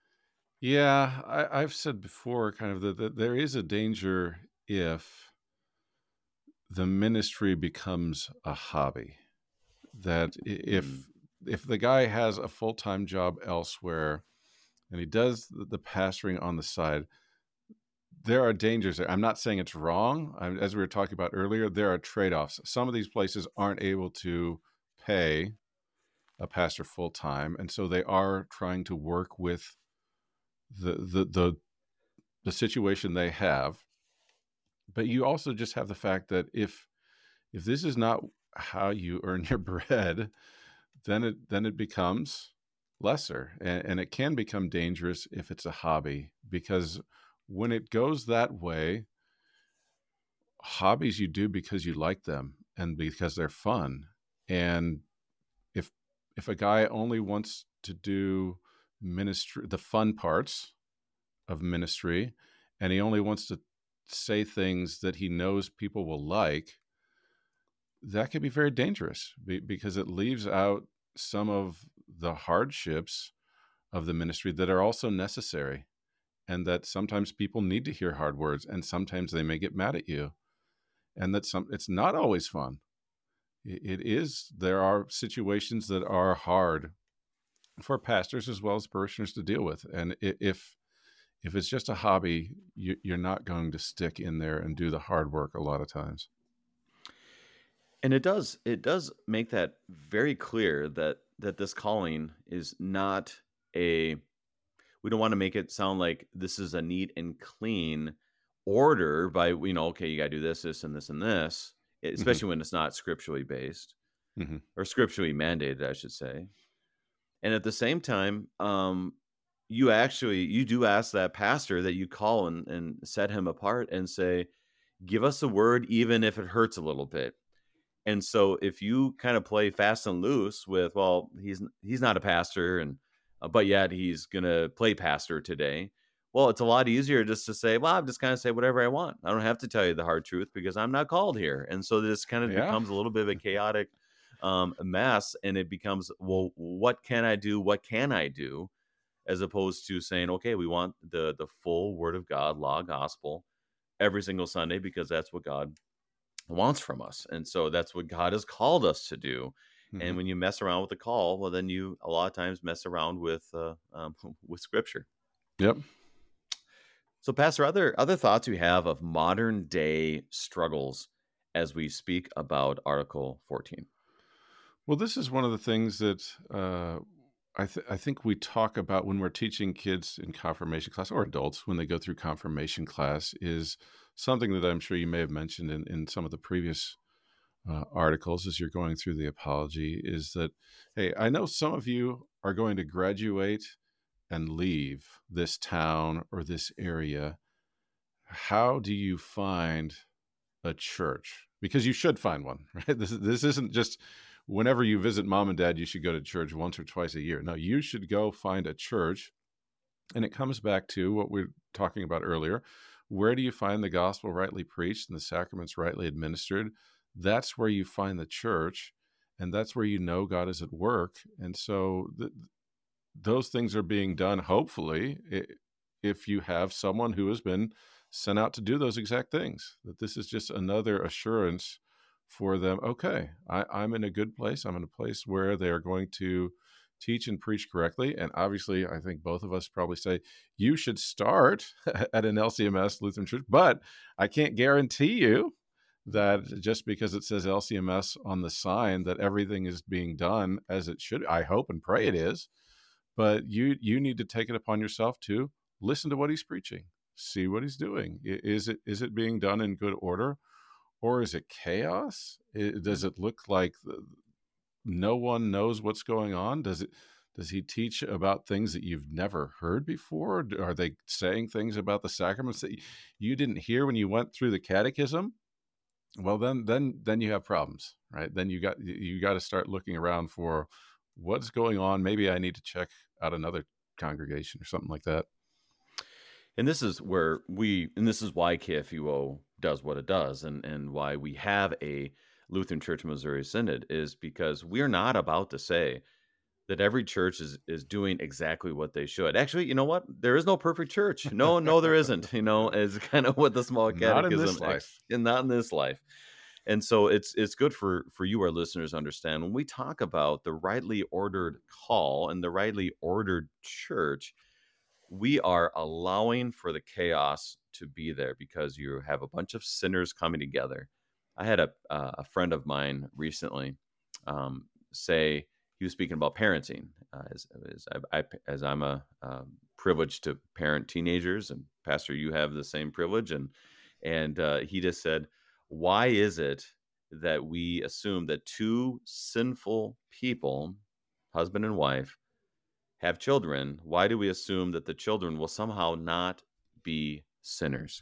Yeah, I, I've said before kind of that, that there is a danger if the ministry becomes a hobby. That i- if Mm. if the guy has a full-time job elsewhere and he does the, the pastoring on the side, there are dangers there. I'm not saying it's wrong. I, as we were talking about earlier, there are trade-offs. Some of these places aren't able to pay a pastor full-time, and so they are trying to work with the the the, the situation they have. But you also just have the fact that if if this is not how you earn your bread, then it then it becomes lesser, and, and it can become dangerous if it's a hobby, because when it goes that way, hobbies you do because you like them and because they're fun. And if if a guy only wants to do ministry, the fun parts of ministry, and he only wants to say things that he knows people will like, that can be very dangerous because it leaves out some of the hardships of the ministry that are also necessary, and that sometimes people need to hear hard words, and sometimes they may get mad at you, and that some it's not always fun. It is, there are situations that are hard for pastors as well as parishioners to deal with. And if if it's just a hobby, you, you're not going to stick in there and do the hard work a lot of times. And it does it does make that very clear that that this calling is not a, we don't want to make it sound like this is a neat and clean order by, you know, okay, you got to do this, this, and this, and this, especially mm-hmm. when it's not scripturally based mm-hmm. or scripturally mandated, I should say. And at the same time, um, you actually, you do ask that pastor that you call and, and set him apart and say, give us a word, even if it hurts a little bit. And so if you kind of play fast and loose with, well, he's he's not a pastor, and uh, but yet he's going to play pastor today. Well, it's a lot easier just to say, well, I'm just kind of say whatever I want. I don't have to tell you the hard truth because I'm not called here. And so this kind of yeah. becomes a little bit of a chaotic um, mess. And it becomes, well, what can I do? What can I do? As opposed to saying, okay, we want the the full word of God, law, gospel, every single Sunday, because that's what God wants from us. And so that's what God has called us to do. Mm-hmm. And when you mess around with the call, well, then you a lot of times mess around with uh, um, with scripture. Yep. So, Pastor, other other thoughts you have of modern day struggles as we speak about Article fourteen? Well, this is one of the things that uh, I, th- I think we talk about when we're teaching kids in confirmation class or adults when they go through confirmation class is something that I'm sure you may have mentioned in, in some of the previous uh, articles as you're going through the apology is that, hey, I know some of you are going to graduate and leave this town or this area. How do you find a church? Because you should find one, right? This, this isn't just whenever you visit mom and dad, you should go to church once or twice a year. No, you should go find a church. And it comes back to what we were talking about earlier. Where do you find the gospel rightly preached and the sacraments rightly administered? That's where you find the church, and that's where you know God is at work. And so th- those things are being done, hopefully, if you have someone who has been sent out to do those exact things, that this is just another assurance for them. Okay, I, I'm in a good place. I'm in a place where they're going to teach and preach correctly. And obviously, I think both of us probably say you should start at an L C M S Lutheran Church, but I can't guarantee you that just because it says L C M S on the sign that everything is being done as it should. I hope and pray it is, but you you need to take it upon yourself to listen to what he's preaching, see what he's doing. Is it is it being done in good order, or is it chaos? It, does it look like the, no one knows what's going on? Does it? Does he teach about things that you've never heard before? Are they saying things about the sacraments that you didn't hear when you went through the catechism? Well, then, then, then you have problems, right? Then you got you got to start looking around for what's going on. Maybe I need to check out another congregation or something like that. And this is where we, and this is why K F U O does what it does, and and why we have a Lutheran Church Missouri Synod, is because we're not about to say that every church is is doing exactly what they should. Actually, you know what? There is no perfect church. No, no, there isn't. You know, is kind of what the small catechism, not in this life, and not in this life. And so it's it's good for for you, our listeners, to understand when we talk about the rightly ordered call and the rightly ordered church, we are allowing for the chaos to be there because you have a bunch of sinners coming together. I had a uh, a friend of mine recently um, say, he was speaking about parenting, uh, as as, I, I, as I'm a um, privileged to parent teenagers, and Pastor, you have the same privilege, and and uh, he just said, why is it that we assume that two sinful people, husband and wife, have children? Why do we assume that the children will somehow not be sinners?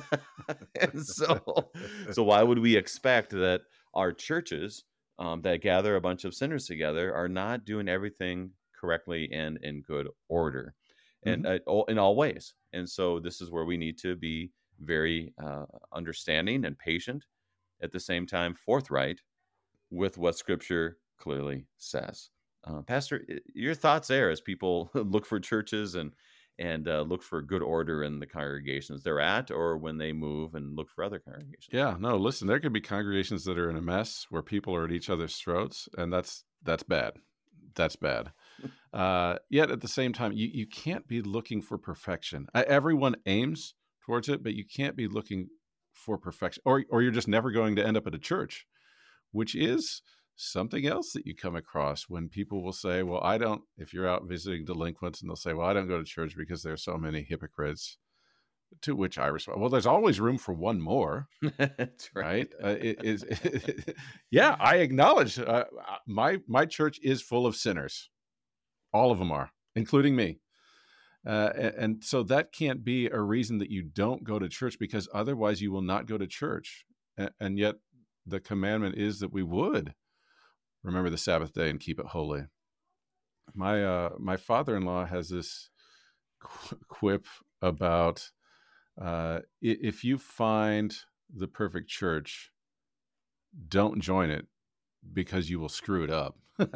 And so, so why would we expect that our churches um, that gather a bunch of sinners together are not doing everything correctly and in good order, and mm-hmm. uh, in all ways? And so this is where we need to be very uh, understanding and patient, at the same time forthright with what Scripture clearly says. Uh, Pastor, your thoughts there as people look for churches and and uh, look for good order in the congregations they're at, or when they move and look for other congregations? Yeah, no, listen, there could be congregations that are in a mess where people are at each other's throats, and that's that's bad. That's bad. uh, yet at the same time, you, you can't be looking for perfection. I, everyone aims towards it, but you can't be looking for perfection, or or you're just never going to end up at a church, which is something else that you come across when people will say, well, I don't, if you're out visiting delinquents, and they'll say, well, I don't go to church because there's so many hypocrites. To which I respond, well, there's always room for one more. That's right. Right? Uh, it is. It, yeah, I acknowledge uh, my my church is full of sinners. All of them are, including me. Uh, and, and so that can't be a reason that you don't go to church, because otherwise you will not go to church. And, and yet the commandment is that we would remember the Sabbath day and keep it holy. My uh, my father-in-law has this qu- quip about uh, if you find the perfect church, don't join it because you will screw it up.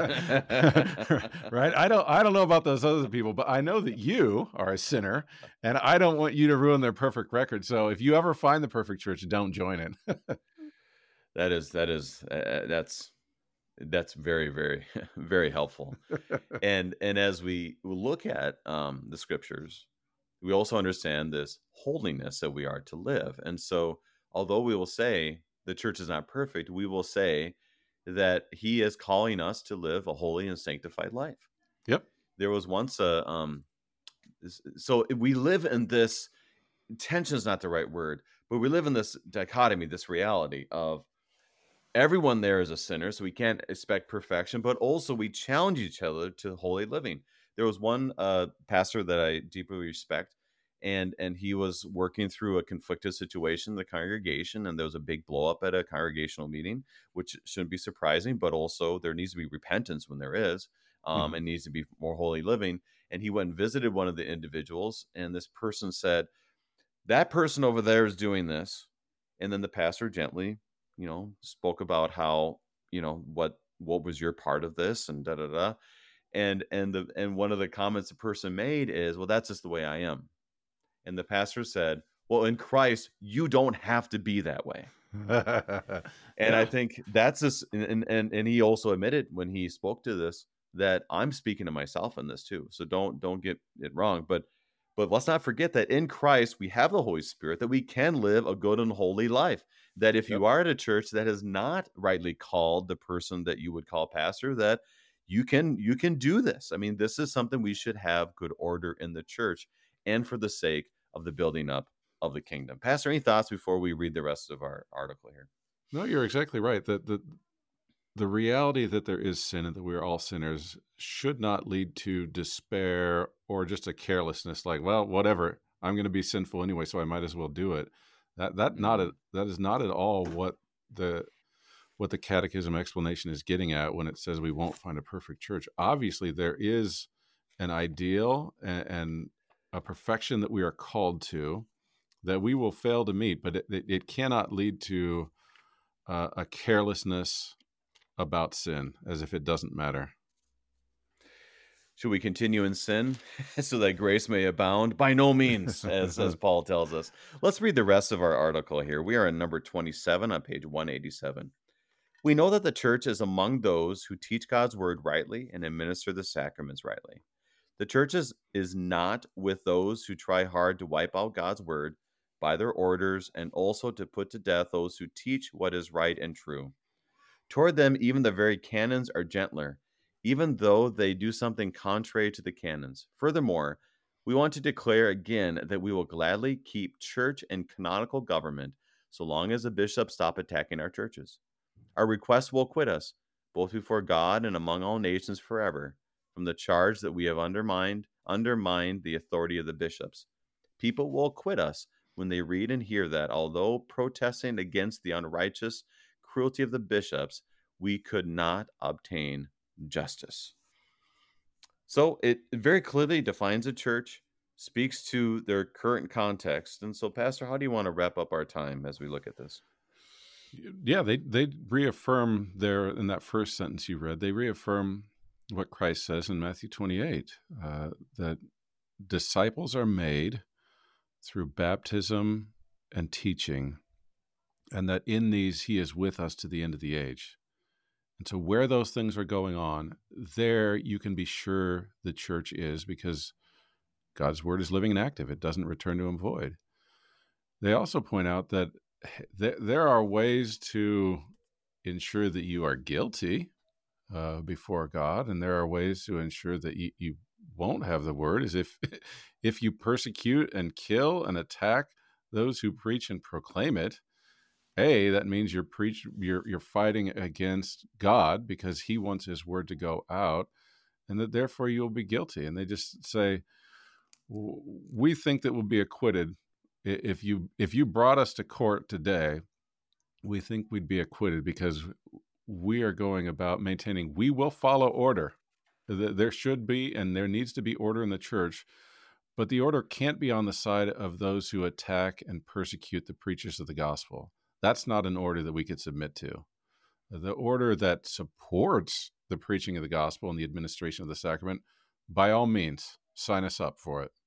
Right? I don't I don't know about those other people, but I know that you are a sinner, and I don't want you to ruin their perfect record. So if you ever find the perfect church, don't join it. That is that is uh, that's that's very very very helpful. and and as we look at um, the Scriptures, we also understand this holiness that we are to live. And so, although we will say the church is not perfect, we will say that He is calling us to live a holy and sanctified life. Yep. there was once a um, this, so we live in this tension is not the right word, but we live in this dichotomy, this reality of everyone there is a sinner, so we can't expect perfection, but also we challenge each other to holy living. There was one uh, pastor that I deeply respect, and and he was working through a conflicted situation in the congregation, and there was a big blow up at a congregational meeting, which shouldn't be surprising, but also there needs to be repentance when there is, um, Mhm. and needs to be more holy living. And he went and visited one of the individuals, and this person said, that person over there is doing this. And then the pastor gently, you know, spoke about how, you know, what what was your part of this and da da da. And and the and one of the comments the person made is, well, that's just the way I am. And the pastor said, well, in Christ, you don't have to be that way. And I Yeah. think that's this, and and and he also admitted when he spoke to this that I'm speaking to myself in this too. So don't don't get it wrong. But but let's not forget that in Christ we have the Holy Spirit, that we can live a good and holy life. That if Yep. you are at a church that is not rightly called the person that you would call pastor, that you can you can do this. I mean, this is something we should have good order in the church, and for the sake of the building up of the kingdom. Pastor, any thoughts before we read the rest of our article here? No, you're exactly right. The, the the reality that there is sin and that we are all sinners should not lead to despair or just a carelessness like, well, whatever, I'm going to be sinful anyway, so I might as well do it. That that not Mhm. at, that is not at all what the what the catechism explanation is getting at when it says we won't find a perfect church. Obviously, there is an ideal and, and a perfection that we are called to that we will fail to meet, but it, it, it cannot lead to uh, a carelessness about sin as if it doesn't matter. Should we continue in sin so that grace may abound? By no means, as as Paul tells us. Let's read the rest of our article here. We are in number twenty-seven on page one eighty-seven. We know that the church is among those who teach God's word rightly and administer the sacraments rightly. The church is, is not with those who try hard to wipe out God's word by their orders and also to put to death those who teach what is right and true. Toward them, even the very canons are gentler, even though they do something contrary to the canons. Furthermore, we want to declare again that we will gladly keep church and canonical government so long as the bishops stop attacking our churches. Our request will acquit us, both before God and among all nations forever, from the charge that we have undermined undermined the authority of the bishops. People will acquit us when they read and hear that, although protesting against the unrighteous cruelty of the bishops, we could not obtain justice. So it very clearly defines a church, speaks to their current context. And so, Pastor, how do you want to wrap up our time as we look at this? Yeah, they they reaffirm there in that first sentence you read. They reaffirm what Christ says in Matthew twenty-eight, uh, that disciples are made through baptism and teaching, and that in these he is with us to the end of the age. And so where those things are going on, there you can be sure the church is, because God's word is living and active. It doesn't return to him void. They also point out that th- there are ways to ensure that you are guilty uh, before God, and there are ways to ensure that you, you won't have the word, as if if you persecute and kill and attack those who preach and proclaim it. A, that means you're preach you're you're fighting against God because he wants his word to go out, and that therefore you'll be guilty. And they just say, we think that we'll be acquitted if you if you brought us to court today. We think we'd be acquitted because we are going about maintaining, we will follow order. There should be and there needs to be order in the church, but the order can't be on the side of those who attack and persecute the preachers of the gospel. That's not an order that we could submit to. The order that supports the preaching of the gospel and the administration of the sacrament, by all means, sign us up for it.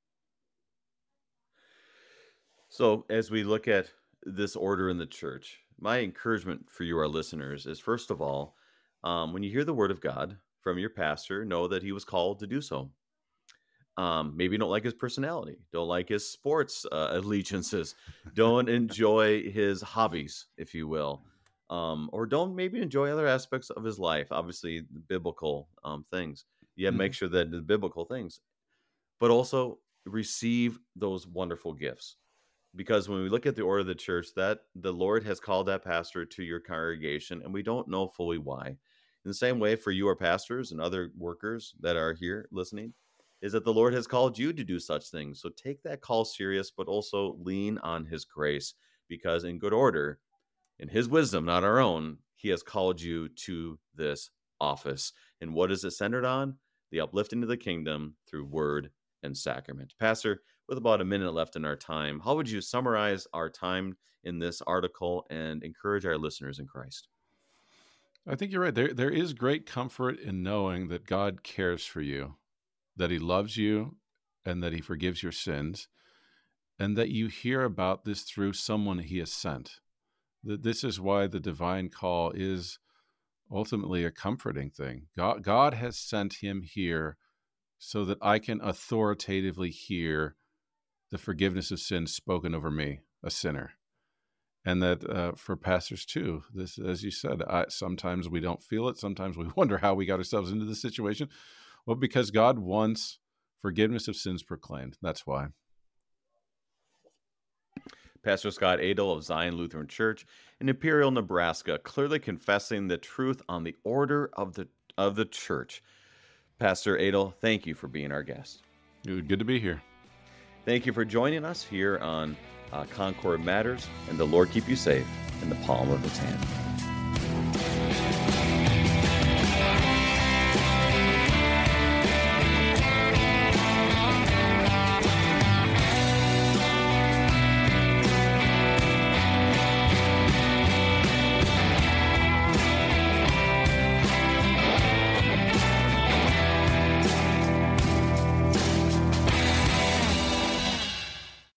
So, as we look at this order in the church, my encouragement for you, our listeners, is first of all, um, when you hear the word of God from your pastor, know that he was called to do so. Um, maybe you don't like his personality, don't like his sports uh, allegiances, don't enjoy his hobbies, if you will, um, or don't maybe enjoy other aspects of his life, obviously, the biblical um, things. Yeah, make Mhm. sure that the biblical things, but also receive those wonderful gifts. Because when we look at the order of the church, that the Lord has called that pastor to your congregation, and we don't know fully why. In the same way, for you, our pastors and other workers that are here listening, is that the Lord has called you to do such things. So take that call serious, but also lean on His grace, because in good order, in His wisdom, not our own, He has called you to this office. And what is it centered on? The uplifting of the kingdom through word and sacrament. Pastor, with about a minute left in our time, how would you summarize our time in this article and encourage our listeners in Christ? I think you're right. There, there is great comfort in knowing that God cares for you, that He loves you, and that He forgives your sins, and that you hear about this through someone He has sent. That this is why the divine call is ultimately a comforting thing. God, God has sent Him here so that I can authoritatively hear the forgiveness of sins spoken over me, a sinner. And that uh, for pastors too, this, as you said, I, sometimes we don't feel it. Sometimes we wonder how we got ourselves into this situation. Well, because God wants forgiveness of sins proclaimed. That's why. Pastor Scott Adel of Zion Lutheran Church in Imperial, Nebraska, clearly confessing the truth on the order of the of the church. Pastor Adel, thank you for being our guest. Good to be here. Thank you for joining us here on uh, Concord Matters, and the Lord keep you safe in the palm of His hand.